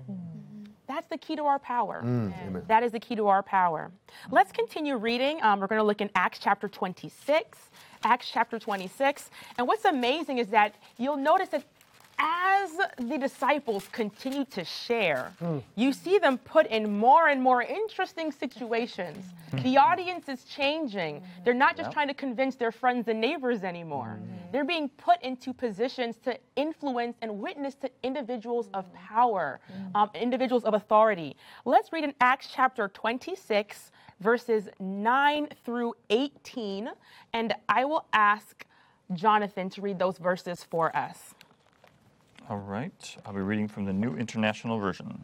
that's the key to our power. That is the key to our power. Let's continue reading. We're going to look in Acts chapter 26. Acts chapter 26. And what's amazing is that you'll notice that as the disciples continue to share, you see them put in more and more interesting situations. The audience is changing. They're not just trying to convince their friends and neighbors anymore. They're being put into positions to influence and witness to individuals of power, individuals of authority. Let's read in Acts chapter 26, verses 9 through 18, and I will ask Jonathan to read those verses for us. All right, I'll be reading from the New International Version.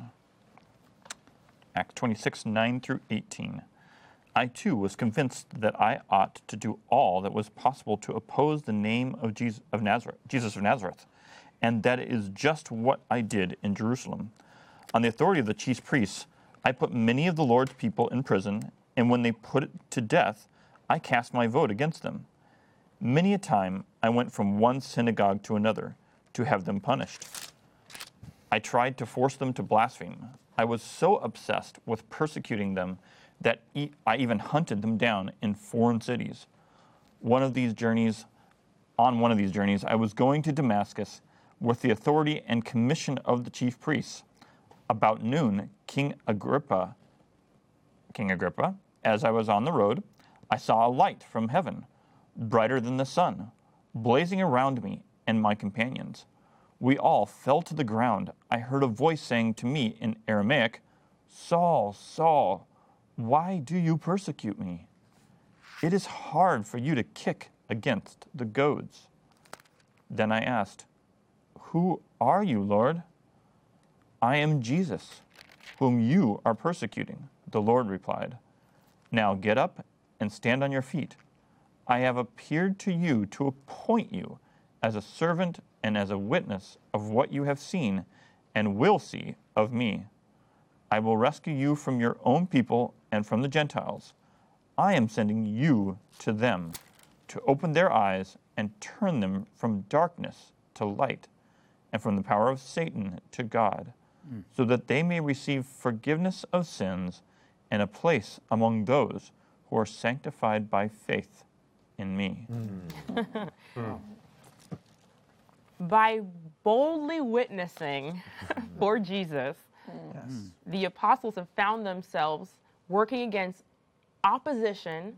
Acts 26, 9 through 18. I too was convinced that I ought to do all that was possible to oppose the name of Jesus of Nazareth, and that is just what I did in Jerusalem. On the authority of the chief priests, I put many of the Lord's people in prison, and when they put it to death, I cast my vote against them. Many a time I went from one synagogue to another, to have them punished. I tried to force them to blaspheme. I was so obsessed with persecuting them that I even hunted them down in foreign cities. On one of these journeys, I was going to Damascus with the authority and commission of the chief priests. About noon, King Agrippa King Agrippa, as I was on the road, I saw a light from heaven, brighter than the sun, blazing around me and my companions. We all fell to the ground. I heard a voice saying to me in Aramaic, Saul, Saul, why do you persecute me? It is hard for you to kick against the goads. Then I asked, Who are you, Lord? I am Jesus, whom you are persecuting, the Lord replied. Now get up and stand on your feet. I have appeared to you to appoint you as a servant and as a witness of what you have seen and will see of me. I will rescue you from your own people and from the Gentiles. I am sending you to them to open their eyes and turn them from darkness to light and from the power of Satan to God, so that they may receive forgiveness of sins and a place among those who are sanctified by faith in me. By boldly witnessing for Jesus, the apostles have found themselves working against opposition,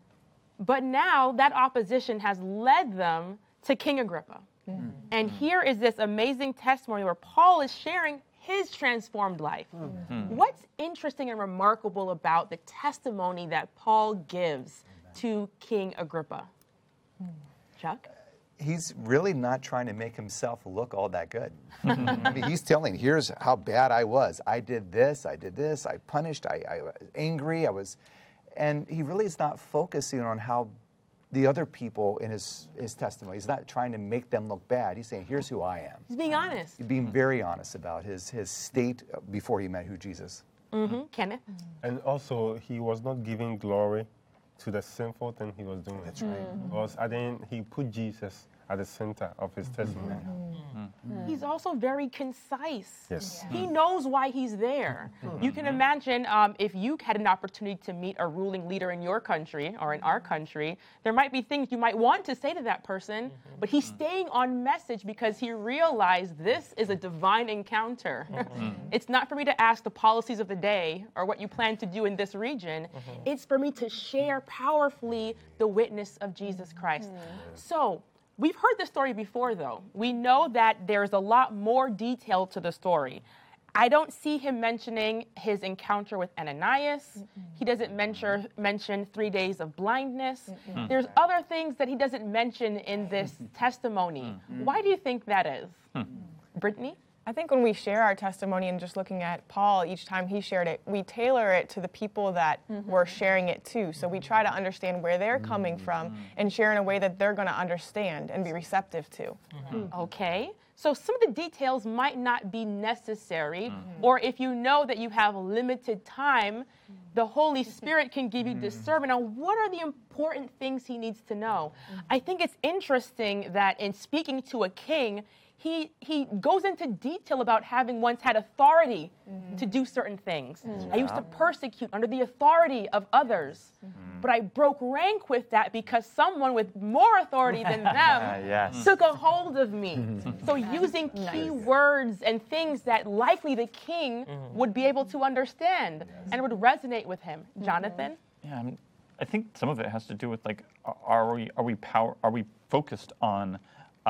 but now that opposition has led them to King Agrippa. And here is this amazing testimony where Paul is sharing his transformed life. What's interesting and remarkable about the testimony that Paul gives to King Agrippa? Chuck? He's really not trying to make himself look all that good. I mean, he's telling, here's how bad I was. I did this, I punished, I was angry, and he really is not focusing on how the other people in his testimony, he's not trying to make them look bad. He's saying, here's who I am. He's being honest. He's being very honest about his state before he met who Jesus. Kenneth? And also, he was not giving glory to the sinful thing he was doing. That's right. Because at the end, he put Jesus at the center of his testimony. He's also very concise. Yes. He knows why he's there. You can imagine if you had an opportunity to meet a ruling leader in your country or in our country, there might be things you might want to say to that person, but he's staying on message because he realized this is a divine encounter. It's not for me to ask the policies of the day or what you plan to do in this region. It's for me to share powerfully the witness of Jesus Christ. So, we've heard this story before, though. We know that there's a lot more detail to the story. I don't see him mentioning his encounter with Ananias. He doesn't mention 3 days of blindness. There's other things that he doesn't mention in this testimony. Why do you think that is? Brittany? I think when we share our testimony and just looking at Paul, each time he shared it, we tailor it to the people that were sharing it too. So we try to understand where they're coming from and share in a way that they're going to understand and be receptive to. Okay. So some of the details might not be necessary, or if you know that you have limited time, the Holy Spirit can give you discernment on what are the important things he needs to know. I think it's interesting that in speaking to a king, he goes into detail about having once had authority to do certain things. I used to persecute under the authority of others, but I broke rank with that because someone with more authority than them took a hold of me. So using key words and things that likely the king would be able to understand and would resonate with him. Jonathan? Yeah, I think some of it has to do with like, are we focused on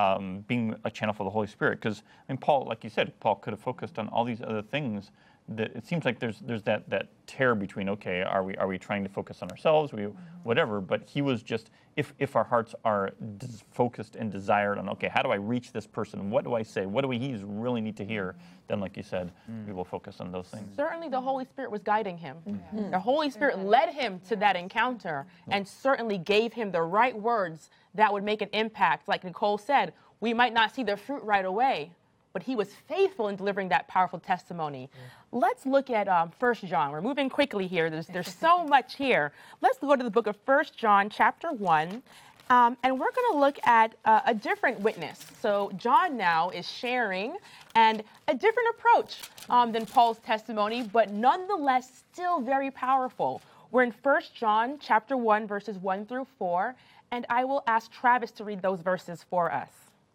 being a channel for the Holy Spirit? Because I mean, Paul, like you said, Paul could have focused on all these other things. That it seems like there's that tear between, okay, are we trying to focus on ourselves, whatever. But he was just, if our hearts are focused and desired on, okay, how do I reach this person? What do I say? What do we really need to hear? Then, like you said, we will focus on those things. Certainly, the Holy Spirit was guiding him. The Holy Spirit led him to that encounter and certainly gave him the right words that would make an impact. Like Nicole said, we might not see the fruit right away, but he was faithful in delivering that powerful testimony. Let's look at 1 John. We're moving quickly here. There's so much here. Let's go to the book of 1 John, chapter 1, and we're going to look at a different witness. So John now is sharing and a different approach than Paul's testimony, but nonetheless still very powerful. We're in 1 John, chapter 1, verses 1 through 4, and I will ask Travis to read those verses for us.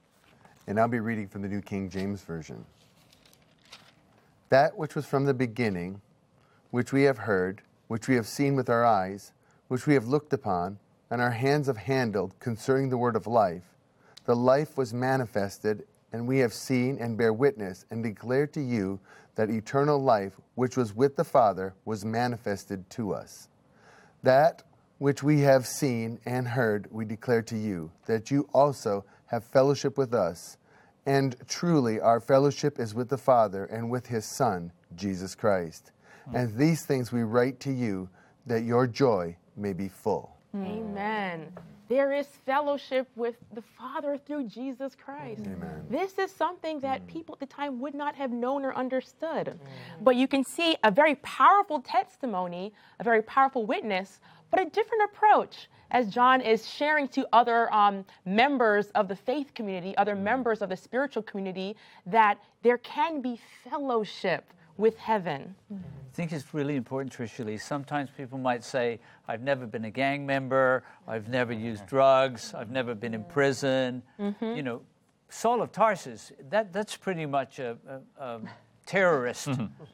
And I'll be reading from the New King James Version. That which was from the beginning, which we have heard, which we have seen with our eyes, which we have looked upon, and our hands have handled concerning the word of life. The life was manifested, and we have seen and bear witness and declare to you that eternal life, which was with the Father, was manifested to us. That which we have seen and heard we declare to you, that you also have fellowship with us. And truly our fellowship is with the Father and with his Son, Jesus Christ. And these things we write to you, that your joy may be full. Amen. There is fellowship with the Father through Jesus Christ. Amen. This is something that people at the time would not have known or understood. But you can see a very powerful testimony, a very powerful witness, but a different approach as John is sharing to other members of the faith community, other members of the spiritual community, that there can be fellowship with heaven. I think it's really important, Tricia Lee. Sometimes people might say, I've never been a gang member, I've never used drugs, I've never been in prison. You know, Saul of Tarsus, that's pretty much a terrorist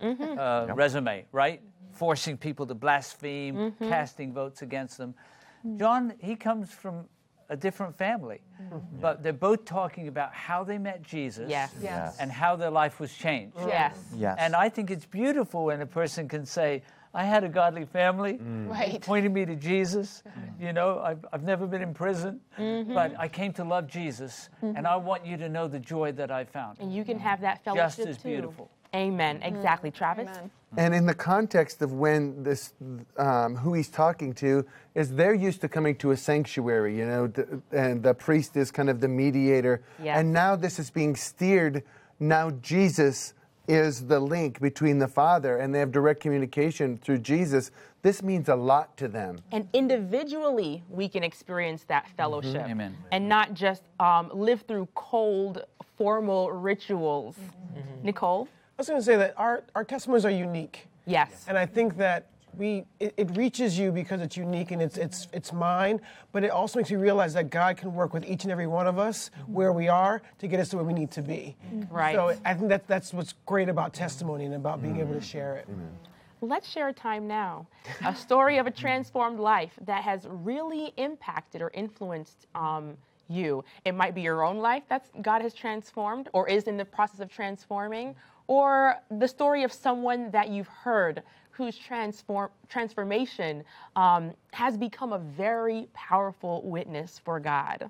resume, right? Forcing people to blaspheme, casting votes against them. John, he comes from a different family, but they're both talking about how they met Jesus and how their life was changed. Yes. And I think it's beautiful when a person can say, I had a godly family, pointing me to Jesus. You know, I've never been in prison, but I came to love Jesus, and I want you to know the joy that I found. And you can have that fellowship just as too. beautiful. Amen. Exactly, Travis. Amen. And in the context of when this, who he's talking to, is they're used to coming to a sanctuary, you know, and the priest is kind of the mediator. Yes. And now this is being steered. Now Jesus is the link between the Father, and they have direct communication through Jesus. This means a lot to them. And individually, we can experience that fellowship. Amen. And not just live through cold, formal rituals. Nicole? I was going to say that our testimonies are unique. Yes. And I think that it reaches you because it's unique and it's mine, but it also makes you realize that God can work with each and every one of us where we are to get us to where we need to be. Right. So I think that's what's great about testimony and about being able to share it. Let's share a time now. A story of a transformed life that has really impacted or influenced you. It might be your own life that God has transformed or is in the process of transforming, or the story of someone that you've heard whose transformation has become a very powerful witness for God.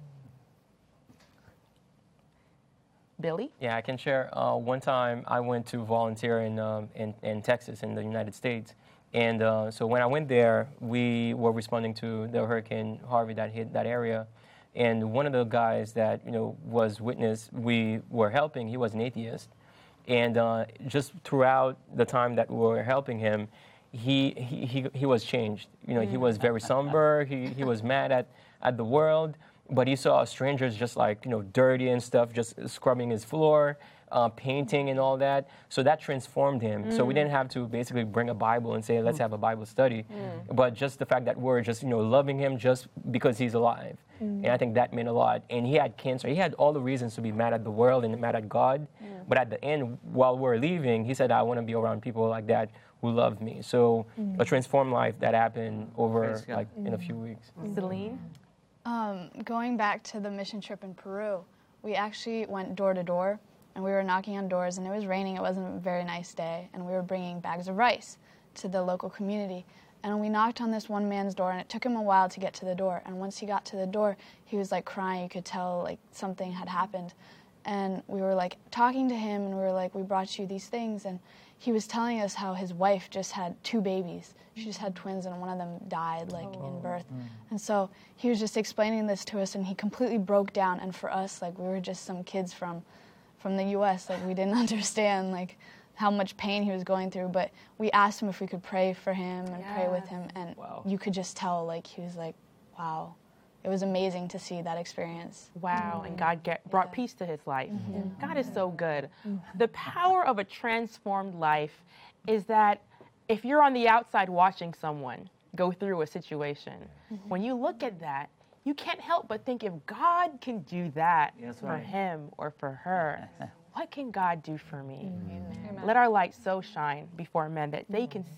Billy? Yeah, I can share. One time I went to volunteer in Texas, in the United States. And so when I went there, we were responding to the Hurricane Harvey that hit that area. And one of the guys that, you know, was witness, we were helping, he was an atheist. And just throughout the time that we were helping him, he was changed. You know, he was very somber. He was mad at the world, but he saw strangers just like, you know, dirty and stuff, just scrubbing his floor, painting and all that. So that transformed him. So we didn't have to basically bring a Bible and say, let's have a Bible study. But just the fact that we're just, you know, loving him just because he's alive. And I think that meant a lot. And he had cancer. He had all the reasons to be mad at the world and mad at God. But at the end, while we're leaving, he said, I want to be around people like that who love me. So a transformed life that happened over like in a few weeks. Celine? Going back to the mission trip in Peru, we actually went door to door, and we were knocking on doors, and it was raining. It wasn't a very nice day, and we were bringing bags of rice to the local community. And we knocked on this one man's door, and it took him a while to get to the door. And once he got to the door, he was like crying. You could tell like something had happened. And we were like talking to him, and we were like, we brought you these things. And he was telling us how his wife just had 2 babies. She just had twins, and one of them died like in birth. And so he was just explaining this to us, and he completely broke down. And for us, like, we were just some kids from the U.S. Like, we didn't understand like how much pain he was going through, but we asked him if we could pray for him and pray with him, and you could just tell, like, he was like, wow. It was amazing to see that experience. Wow, and God brought peace to his life. God is so good. The power of a transformed life is that if you're on the outside watching someone go through a situation, when you look at that, you can't help but think, if God can do that for him or for her, what can God do for me? Let our light so shine before men that they can see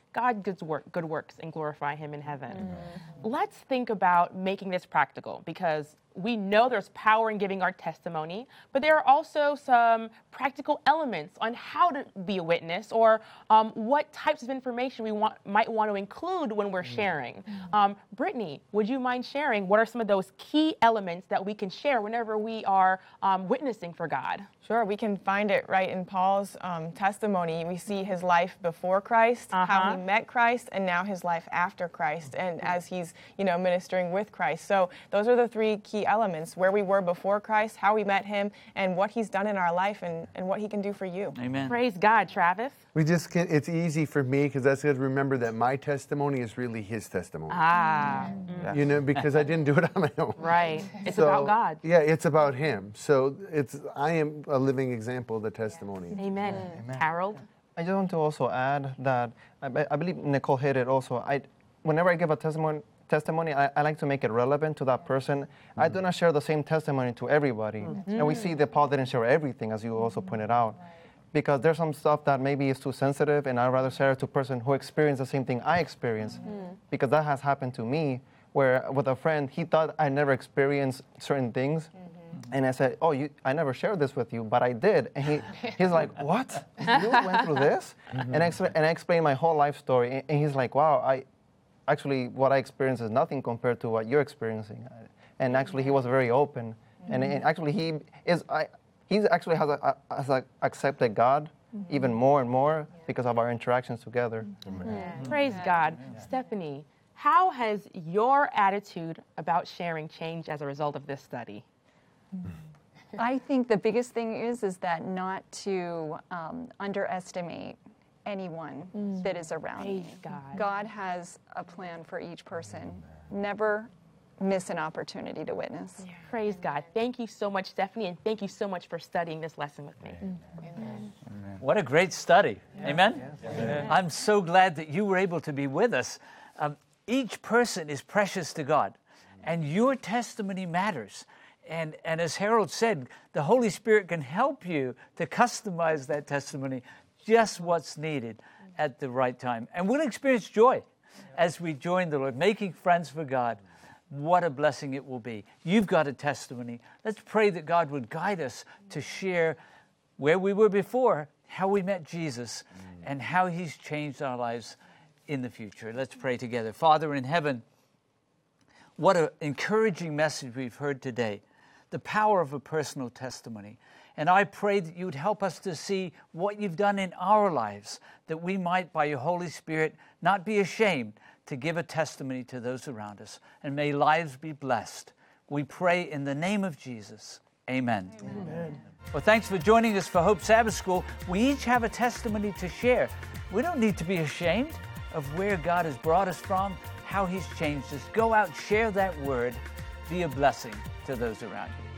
God does good works and glorify him in heaven. Let's think about making this practical, because we know there's power in giving our testimony, but there are also some practical elements on how to be a witness, or what types of information we might want to include when we're sharing. Brittany, would you mind sharing what are some of those key elements that we can share whenever we are witnessing for God? Sure, we can find it right in Paul's testimony. We see his life before Christ, how he met Christ, and now his life after Christ, and as he's, ministering with Christ. So those are the three key elements: where we were before Christ, how we met him, and what he's done in our life, and what he can do for you. Amen. Praise God, Travis. We just can't, it's easy for me because that's good to remember that my testimony is really his testimony. Because I didn't do it on my own. Right. It's about God. Yeah, it's about him. So I am a living example of the testimony. Amen. Harold? I just want to also add that I believe Nicole hit it also. Whenever I give a testimony, I like to make it relevant to that person. I do not share the same testimony to everybody. And we see that Paul didn't share everything, as you also pointed out, because there's some stuff that maybe is too sensitive, and I'd rather share it to a person who experienced the same thing I experienced, because that has happened to me, where with a friend, he thought I never experienced certain things. And I said, I never shared this with you, but I did. And he's like, what? You went through this? And I explained my whole life story. And he's like, wow, what I experienced is nothing compared to what you're experiencing. And actually, he was very open. And actually, he actually has accepted God even more and more because of our interactions together. Praise God. Stephanie, how has your attitude about sharing changed as a result of this study? I think the biggest thing is that not to underestimate anyone that is around me. God has a plan for each person. Never miss an opportunity to witness. Praise God. Thank you so much, Stephanie, and thank you so much for studying this lesson with me. Amen. What a great study. Amen? I'm so glad that you were able to be with us. Each person is precious to God, and your testimony matters. And as Harold said, the Holy Spirit can help you to customize that testimony, just what's needed at the right time. And we'll experience joy as we join the Lord, making friends for God. What a blessing it will be. You've got a testimony. Let's pray that God would guide us to share where we were before, how we met Jesus, and how he's changed our lives in the future. Let's pray together. Father in heaven, what an encouraging message we've heard today. The power of a personal testimony. And I pray that you would help us to see what you've done in our lives, that we might, by your Holy Spirit, not be ashamed to give a testimony to those around us. And may lives be blessed. We pray in the name of Jesus. Amen. Amen. Well, thanks for joining us for Hope Sabbath School. We each have a testimony to share. We don't need to be ashamed of where God has brought us from, how he's changed us. Go out, share that word, be a blessing to those around you.